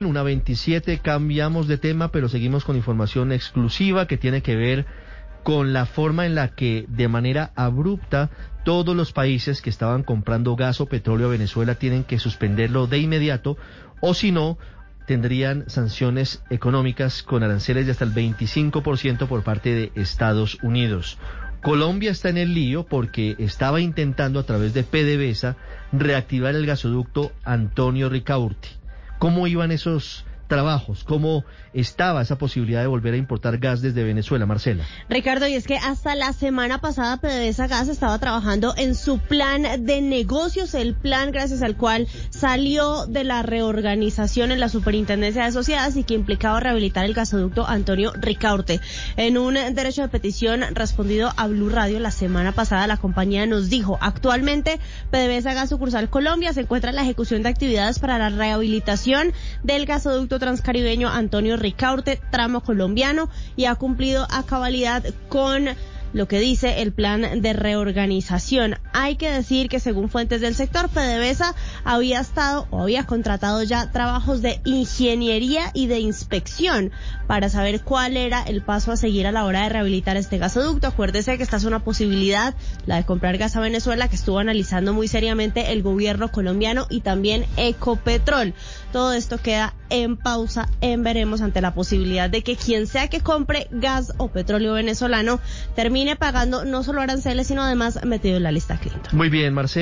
1:27, cambiamos de tema, pero seguimos con información exclusiva que tiene que ver con la forma en la que de manera abrupta todos los países que estaban comprando gas o petróleo a Venezuela tienen que suspenderlo de inmediato, o si no, tendrían sanciones económicas con aranceles de hasta el 25% por parte de Estados Unidos. Colombia está en el lío porque estaba intentando a través de PDVSA reactivar el gasoducto Antonio Ricaurte. ¿Cómo iban esos trabajos? ¿Cómo estaba esa posibilidad de volver a importar gas desde Venezuela, Marcela? Ricardo, y es que hasta la semana pasada PDVSA Gas estaba trabajando en su plan de negocios, el plan gracias al cual salió de la reorganización en la Superintendencia de Sociedades y que implicaba rehabilitar el gasoducto Antonio Ricaurte. En un derecho de petición respondido a Blue Radio la semana pasada, la compañía nos dijo: actualmente PDVSA Gas Sucursal Colombia se encuentra en la ejecución de actividades para la rehabilitación del gasoducto transcaribeño Antonio Ricaurte, tramo colombiano, y ha cumplido a cabalidad con lo que dice el plan de reorganización. Hay que decir que según fuentes del sector, PDVSA había contratado ya trabajos de ingeniería y de inspección para saber cuál era el paso a seguir a la hora de rehabilitar este gasoducto. Acuérdese que esta es una posibilidad, la de comprar gas a Venezuela, que estuvo analizando muy seriamente el gobierno colombiano y también Ecopetrol. Todo esto queda en pausa, en veremos, ante la posibilidad de que quien sea que compre gas o petróleo venezolano termine pagando no solo aranceles, sino además metido en la lista Clinton. Muy bien, Marcela.